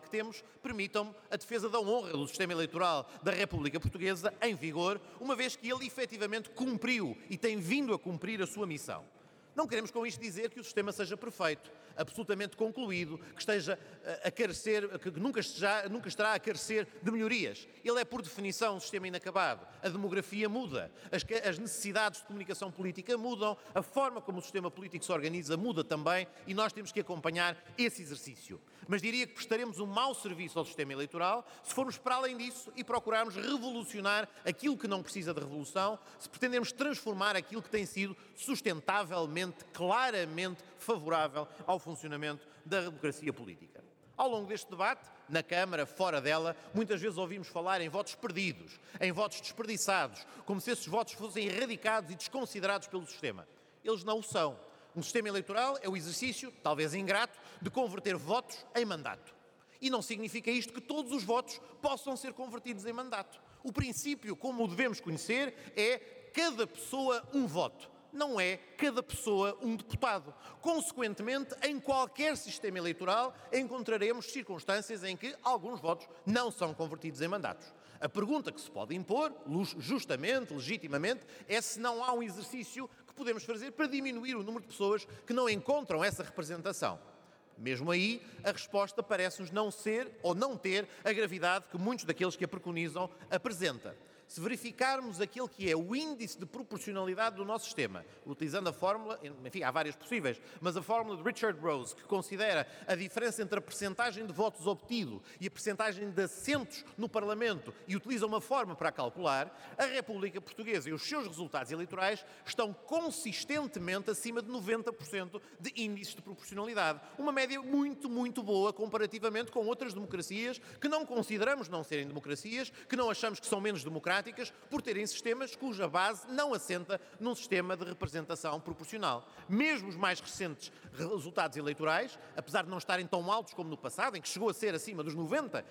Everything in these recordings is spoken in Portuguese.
que temos, permitam-me a defesa da honra do sistema eleitoral da República Portuguesa em vigor, uma vez que ele efetivamente cumpriu e tem vindo a cumprir a sua missão. Não queremos com isto dizer que o sistema seja perfeito, absolutamente concluído, que esteja a carecer, que nunca estará a carecer de melhorias. Ele é, por definição, um sistema inacabado. A demografia muda, as necessidades de comunicação política mudam, a forma como o sistema político se organiza muda também e nós temos que acompanhar esse exercício. Mas diria que prestaremos um mau serviço ao sistema eleitoral se formos para além disso e procurarmos revolucionar aquilo que não precisa de revolução, se pretendermos transformar aquilo que tem sido sustentavelmente, claramente favorável ao funcionamento da democracia política. Ao longo deste debate, na Câmara, fora dela, muitas vezes ouvimos falar em votos perdidos, em votos desperdiçados, como se esses votos fossem erradicados e desconsiderados pelo sistema. Eles não o são. Um sistema eleitoral é o exercício, talvez ingrato, de converter votos em mandato. E não significa isto que todos os votos possam ser convertidos em mandato. O princípio, como o devemos conhecer, é cada pessoa um voto. Não é cada pessoa um deputado. Consequentemente, em qualquer sistema eleitoral encontraremos circunstâncias em que alguns votos não são convertidos em mandatos. A pergunta que se pode impor, justamente, legitimamente, é se não há um exercício que podemos fazer para diminuir o número de pessoas que não encontram essa representação. Mesmo aí, a resposta parece-nos não ser ou não ter a gravidade que muitos daqueles que a preconizam apresenta. Se verificarmos aquilo que é o índice de proporcionalidade do nosso sistema, utilizando a fórmula, enfim, há várias possíveis, mas a fórmula de Richard Rose, que considera a diferença entre a percentagem de votos obtido e a percentagem de assentos no Parlamento e utiliza uma forma para calcular, a República Portuguesa e os seus resultados eleitorais estão consistentemente acima de 90% de índices de proporcionalidade. Uma média muito, muito boa comparativamente com outras democracias que não consideramos não serem democracias, que não achamos que são menos democráticas, por terem sistemas cuja base não assenta num sistema de representação proporcional. Mesmo os mais recentes resultados eleitorais, apesar de não estarem tão altos como no passado, em que chegou a ser acima dos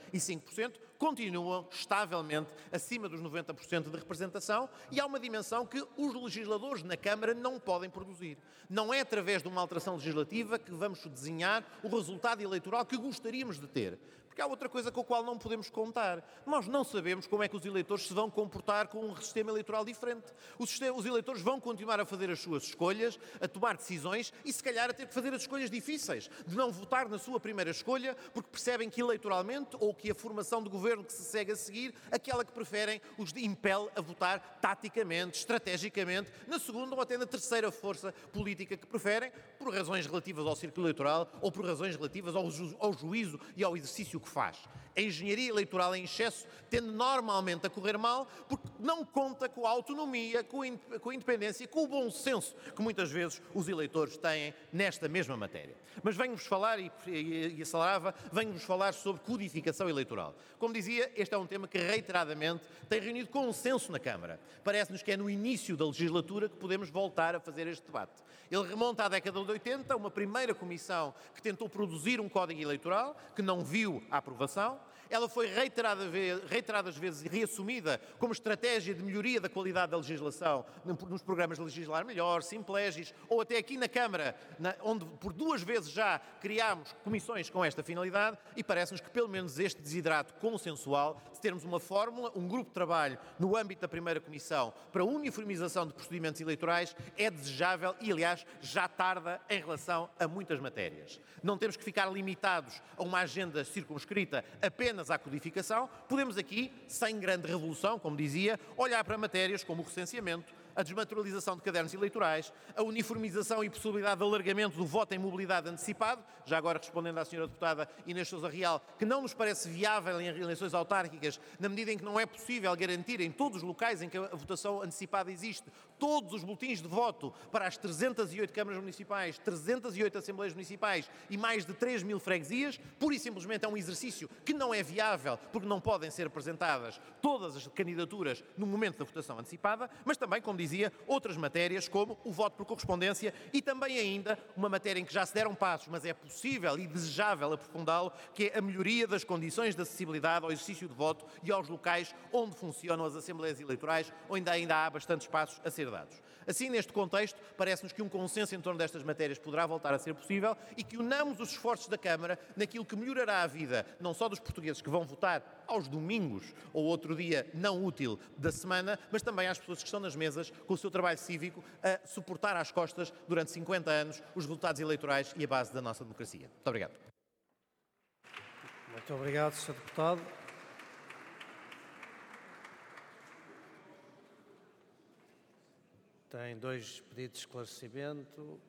95%, continuam estavelmente acima dos 90% de representação e há uma dimensão que os legisladores na Câmara não podem produzir. Não é através de uma alteração legislativa que vamos desenhar o resultado eleitoral que gostaríamos de ter. Porque há outra coisa com a qual não podemos contar. Nós não sabemos como é que os eleitores se vão comportar com um sistema eleitoral diferente. Os eleitores vão continuar a fazer as suas escolhas, a tomar decisões e se calhar a ter que fazer as escolhas difíceis, de não votar na sua primeira escolha porque percebem que eleitoralmente ou que a formação de governo que se segue a seguir, aquela que preferem, os impele a votar taticamente, estrategicamente, na segunda ou até na terceira força política que preferem, por razões relativas ao círculo eleitoral ou por razões relativas ao juízo e ao exercício que faz. A engenharia eleitoral em excesso tende normalmente a correr mal porque não conta com a autonomia, com a independência, com o bom senso que muitas vezes os eleitores têm nesta mesma matéria. Mas venho-vos falar, e acelerava, venho-vos falar sobre codificação eleitoral. Como dizia, este é um tema que reiteradamente tem reunido consenso na Câmara. Parece-nos que é no início da legislatura que podemos voltar a fazer este debate. Ele remonta à década de 80, uma primeira comissão que tentou produzir um código eleitoral, que não viu a aprovação. Ela foi reiteradas vezes reassumida como estratégia de melhoria da qualidade da legislação nos programas de Legislar Melhor, Simplegis, ou até aqui na Câmara, onde por 2 vezes já criámos comissões com esta finalidade e parece-nos que pelo menos este desidrato consensual de termos uma fórmula, um grupo de trabalho no âmbito da primeira comissão para a uniformização de procedimentos eleitorais é desejável e, aliás, já tarda em relação a muitas matérias. Não temos que ficar limitados a uma agenda circunscrita apenas à codificação, podemos aqui, sem grande revolução, como dizia, olhar para matérias como o recenseamento, a desmaterialização de cadernos eleitorais, a uniformização e possibilidade de alargamento do voto em mobilidade antecipado, já agora respondendo à senhora deputada Inês Sousa Real, que não nos parece viável em eleições autárquicas, na medida em que não é possível garantir em todos os locais em que a votação antecipada existe, todos os boletins de voto para as 308 câmaras municipais, 308 assembleias municipais e mais de 3.000 freguesias, pura e simplesmente é um exercício que não é viável, porque não podem ser apresentadas todas as candidaturas no momento da votação antecipada, mas também, como dizia dizia, outras matérias como o voto por correspondência e também ainda uma matéria em que já se deram passos, mas é possível e desejável aprofundá-lo, que é a melhoria das condições de acessibilidade ao exercício de voto e aos locais onde funcionam as assembleias eleitorais, onde ainda há bastantes passos a ser dados. Assim, neste contexto, parece-nos que um consenso em torno destas matérias poderá voltar a ser possível e que unamos os esforços da Câmara naquilo que melhorará a vida não só dos portugueses que vão votar aos domingos ou outro dia não útil da semana, mas também às pessoas que estão nas mesas com o seu trabalho cívico a suportar às costas durante 50 anos os resultados eleitorais e a base da nossa democracia. Muito obrigado. Muito obrigado, Sr. Deputado. Tem 2 pedidos de esclarecimento.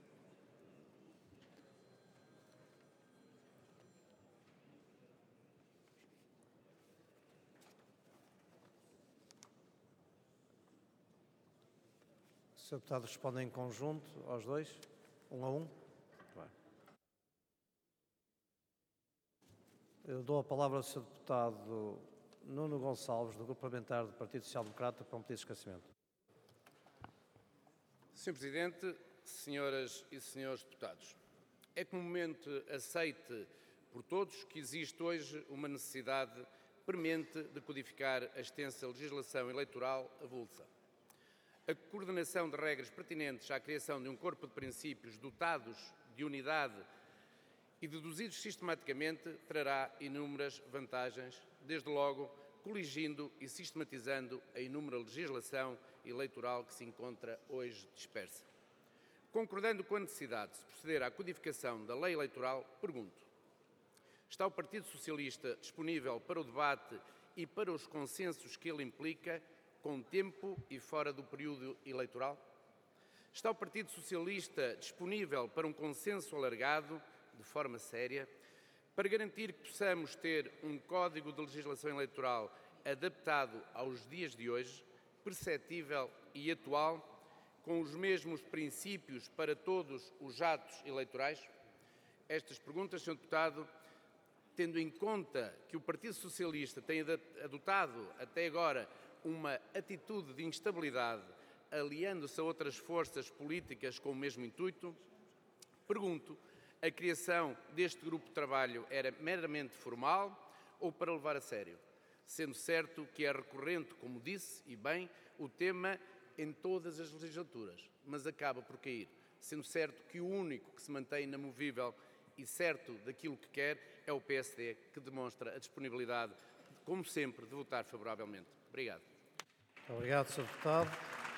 O Sr. Deputado responde em conjunto aos 2, 1 a 1. Eu dou a palavra ao Sr. Deputado Nuno Gonçalves, do Grupo Parlamentar do Partido Social Democrata, para um pedido de esclarecimento. Sr. Presidente, senhoras e senhores deputados, é comumente aceite por todos que existe hoje uma necessidade premente de codificar a extensa legislação eleitoral avulsa. A coordenação de regras pertinentes à criação de um corpo de princípios dotados de unidade e deduzidos sistematicamente trará inúmeras vantagens, desde logo coligindo e sistematizando a inúmera legislação eleitoral que se encontra hoje dispersa. Concordando com a necessidade de se proceder à codificação da lei eleitoral, pergunto: está o Partido Socialista disponível para o debate e para os consensos que ele implica, com tempo e fora do período eleitoral? Está o Partido Socialista disponível para um consenso alargado, de forma séria, para garantir que possamos ter um Código de Legislação Eleitoral adaptado aos dias de hoje, perceptível e atual, com os mesmos princípios para todos os atos eleitorais? Estas perguntas, Sr. Deputado, tendo em conta que o Partido Socialista tem adotado até agora uma atitude de instabilidade, aliando-se a outras forças políticas com o mesmo intuito, pergunto: a criação deste grupo de trabalho era meramente formal ou para levar a sério? Sendo certo que é recorrente, como disse, e bem, o tema em todas as legislaturas, mas acaba por cair. Sendo certo que o único que se mantém inamovível e certo daquilo que quer é o PSD, que demonstra a disponibilidade, como sempre, de votar favoravelmente. Obrigado. Muito obrigado, Sr. Deputado.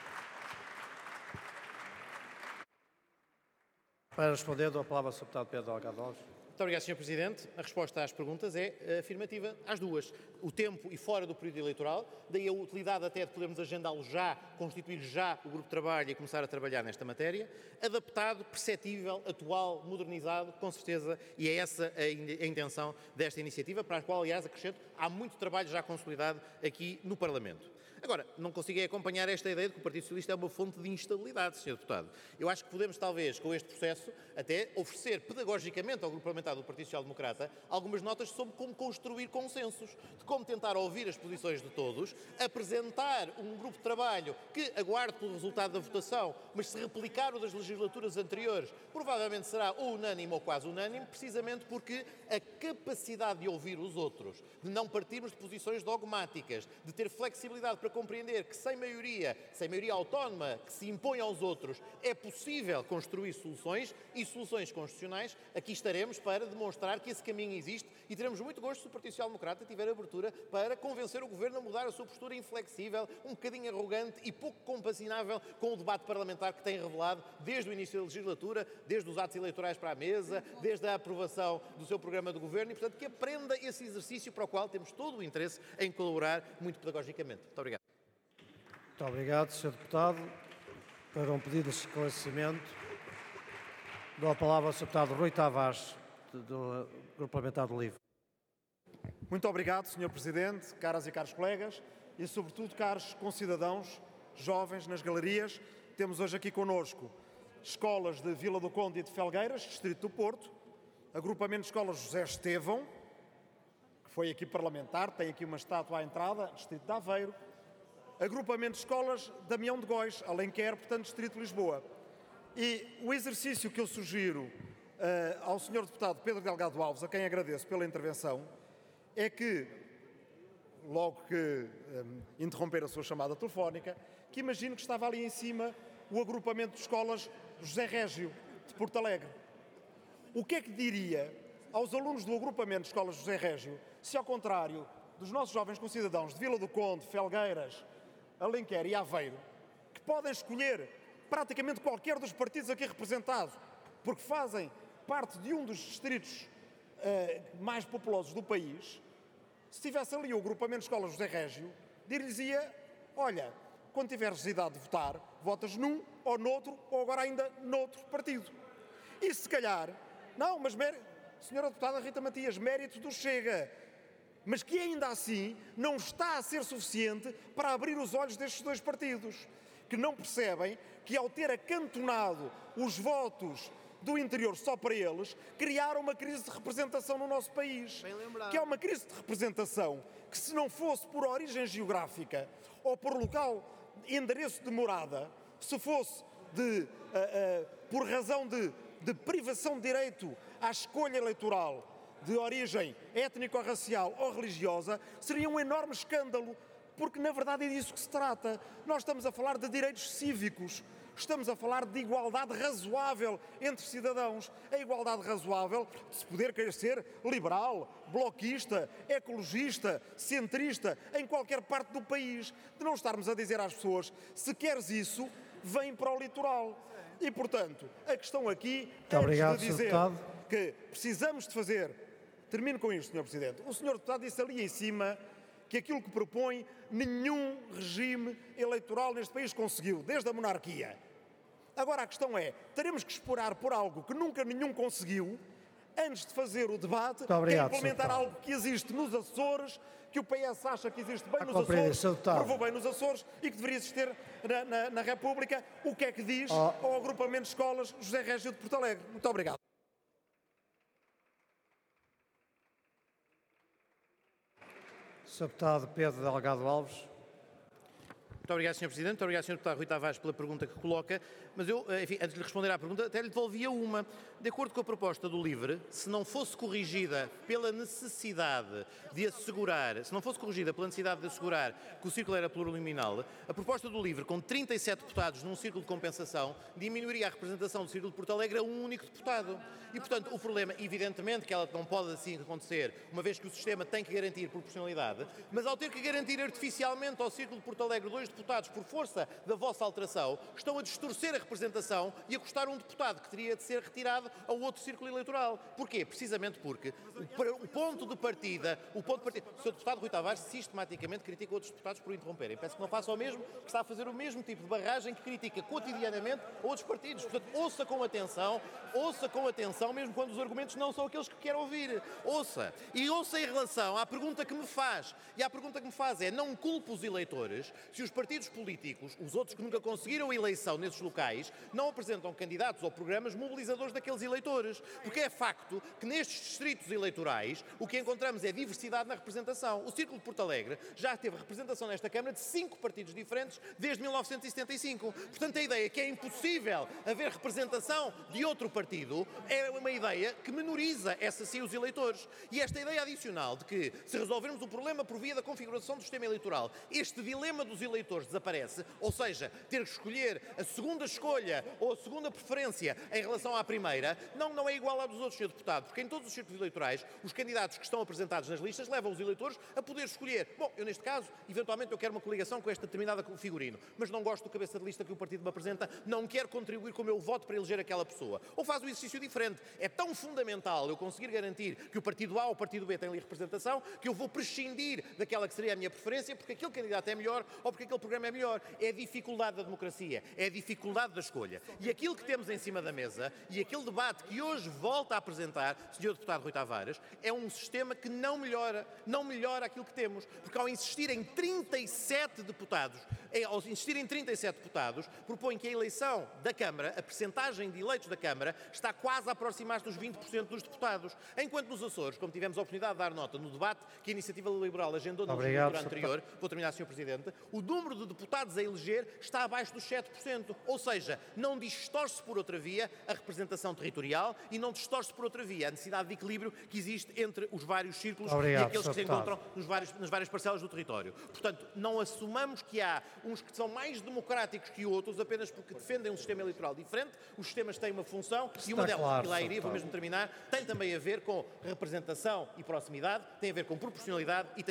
Para responder, dou a palavra ao Sr. Deputado Pedro Delgado Alves. Muito obrigado, Sr. Presidente. A resposta às perguntas é afirmativa às duas. O tempo e fora do período eleitoral, daí a utilidade até de podermos agendá-lo já, constituir já o grupo de trabalho e começar a trabalhar nesta matéria. Adaptado, perceptível, atual, modernizado, com certeza, e é essa a intenção desta iniciativa, para a qual, aliás, acrescento, há muito trabalho já consolidado aqui no Parlamento. Agora, não consigo acompanhar esta ideia de que o Partido Socialista é uma fonte de instabilidade, Sr. Deputado. Eu acho que podemos, talvez, com este processo, até oferecer pedagogicamente ao Grupo Parlamentar do Partido Social Democrata algumas notas sobre como construir consensos, de como tentar ouvir as posições de todos, apresentar um grupo de trabalho que aguarde pelo resultado da votação, mas se replicar o das legislaturas anteriores, provavelmente será ou unânime ou quase unânime, precisamente porque a capacidade de ouvir os outros, de não partirmos de posições dogmáticas, de ter flexibilidade para compreender que sem maioria autónoma que se impõe aos outros, é possível construir soluções e soluções constitucionais. Aqui estaremos para demonstrar que esse caminho existe e teremos muito gosto se o Partido Social Democrata tiver abertura para convencer o Governo a mudar a sua postura inflexível, um bocadinho arrogante e pouco compassinável com o debate parlamentar que tem revelado desde o início da legislatura, desde os atos eleitorais para a mesa, desde a aprovação do seu programa de Governo e, portanto, que aprenda esse exercício para o qual temos todo o interesse em colaborar muito pedagogicamente. Muito obrigado. Muito obrigado, Sr. Deputado. Para um pedido de esclarecimento, dou a palavra ao Sr. Deputado Rui Tavares, do Grupo Parlamentar do LIVRE. Muito obrigado, Sr. Presidente, caras e caros colegas e, sobretudo, caros concidadãos jovens nas galerias. Temos hoje aqui connosco escolas de Vila do Conde e de Felgueiras, Distrito do Porto, agrupamento de escolas José Estevão, que foi aqui parlamentar, tem aqui uma estátua à entrada, Distrito de Aveiro, agrupamento de escolas Damião de Góis, Alenquer, portanto, Distrito de Lisboa. E o exercício que eu sugiro ao Sr. Deputado Pedro Delgado Alves, a quem agradeço pela intervenção, é que, logo que interromper a sua chamada telefónica, que imagino que estava ali em cima o agrupamento de escolas José Régio, de Porto Alegre. O que é que diria aos alunos do agrupamento de escolas José Régio se, ao contrário dos nossos jovens concidadãos de Vila do Conde, Felgueiras, Alenquer e Aveiro, que podem escolher praticamente qualquer dos partidos aqui representados, porque fazem parte de um dos distritos mais populosos do país, se tivesse ali o agrupamento de escolas José Régio, dir-lhes-ia, olha, quando tiveres idade de votar, votas num ou noutro, ou agora ainda noutro partido. E se calhar, não, mas Senhora Deputada Rita Matias, mérito do Chega, mas que ainda assim não está a ser suficiente para abrir os olhos destes dois partidos, que não percebem que, ao ter acantonado os votos do interior só para eles, criaram uma crise de representação no nosso país. Que é uma crise de representação que, se não fosse por origem geográfica ou por local, endereço de morada, se fosse por razão de privação de direito à escolha eleitoral de origem étnico-racial ou religiosa, seria um enorme escândalo, porque na verdade é disso que se trata. Nós estamos a falar de direitos cívicos, estamos a falar de igualdade razoável entre cidadãos. A igualdade razoável de se poder querer ser liberal, bloquista, ecologista, centrista, em qualquer parte do país. De não estarmos a dizer às pessoas, se queres isso, vem para o litoral. E, portanto, a questão aqui, antes de dizer que precisamos de fazer... Termino com isto, Sr. Presidente. O Sr. Deputado disse ali em cima que aquilo que propõe nenhum regime eleitoral neste país conseguiu, desde a monarquia. Agora a questão é, teremos que esperar por algo que nunca nenhum conseguiu, antes de fazer o debate, que é implementar algo que existe nos Açores, que o PS acha que existe bem nos Açores, provou bem nos Açores e que deveria existir na República. O que é que diz ao agrupamento de escolas José Régio de Porto Alegre? Muito obrigado. Sr. Deputado Pedro Delgado Alves. Muito obrigado, Sr. Presidente. Muito obrigado, Sr. Deputado Rui Tavares, pela pergunta que coloca. Mas eu, enfim, antes de lhe responder à pergunta, até lhe devolvia uma. De acordo com a proposta do LIVRE, se não fosse corrigida pela necessidade de assegurar que o círculo era plurinominal, a proposta do LIVRE, com 37 deputados num círculo de compensação, diminuiria a representação do círculo de Porto Alegre a um único deputado. E, portanto, o problema, evidentemente, que ela não pode assim acontecer, uma vez que o sistema tem que garantir proporcionalidade, mas ao ter que garantir artificialmente ao círculo de Porto Alegre 2 deputados por força da vossa alteração, estão a distorcer a representação e a custar um deputado que teria de ser retirado ao outro círculo eleitoral. Porquê? Precisamente porque o ponto de partida... O Sr. Deputado Rui Tavares sistematicamente critica outros deputados por interromperem. Peço que não faça o mesmo, que está a fazer o mesmo tipo de barragem que critica cotidianamente outros partidos. Portanto, ouça com atenção, mesmo quando os argumentos não são aqueles que quer ouvir. Ouça. E ouça em relação à pergunta que me faz. E a pergunta que me faz é, não culpe os eleitores se os partidos políticos, os outros que nunca conseguiram a eleição nesses locais, não apresentam candidatos ou programas mobilizadores daqueles eleitores. Porque é facto que nestes distritos eleitorais o que encontramos é diversidade na representação. O Círculo de Porto Alegre já teve representação nesta Câmara de 5 partidos diferentes desde 1975. Portanto, a ideia que é impossível haver representação de outro partido é uma ideia que menoriza, essa sim, os eleitores. E esta ideia adicional de que, se resolvermos o problema por via da configuração do sistema eleitoral, este dilema dos eleitores desaparece, ou seja, ter que escolher a segunda escolha ou a segunda preferência em relação à primeira, não é igual à dos outros, Sr. Deputado, porque em todos os círculos eleitorais, os candidatos que estão apresentados nas listas levam os eleitores a poder escolher. Bom, eu neste caso, eventualmente eu quero uma coligação com esta determinada figurino, mas não gosto do cabeça de lista que o partido me apresenta, não quero contribuir com o meu voto para eleger aquela pessoa. Ou faz um exercício diferente. É tão fundamental eu conseguir garantir que o partido A ou o partido B tem ali representação que eu vou prescindir daquela que seria a minha preferência porque aquele candidato é melhor ou porque aquele programa é melhor. É a dificuldade da democracia, é a dificuldade da escolha. E aquilo que temos em cima da mesa e aquele debate que hoje volta a apresentar, Sr. Deputado Rui Tavares, é um sistema que não melhora aquilo que temos. Porque ao insistir em 37 deputados, propõe que a eleição da Câmara, a percentagem de eleitos da Câmara, está quase a aproximar-se dos 20% dos deputados. Enquanto nos Açores, como tivemos a oportunidade de dar nota no debate que a Iniciativa Liberal agendou na legislatura anterior, vou terminar, Sr. Presidente, o número número de deputados a eleger está abaixo dos 7%. Ou seja, não distorce por outra via a representação territorial e não distorce por outra via a necessidade de equilíbrio que existe entre os vários círculos e aqueles que se encontram nas várias parcelas do território. Portanto, não assumamos que há uns que são mais democráticos que outros apenas porque defendem um sistema eleitoral diferente. Os sistemas têm uma função e uma delas, e lá iria, vou mesmo terminar, tem também a ver com representação e proximidade, tem a ver com proporcionalidade e tem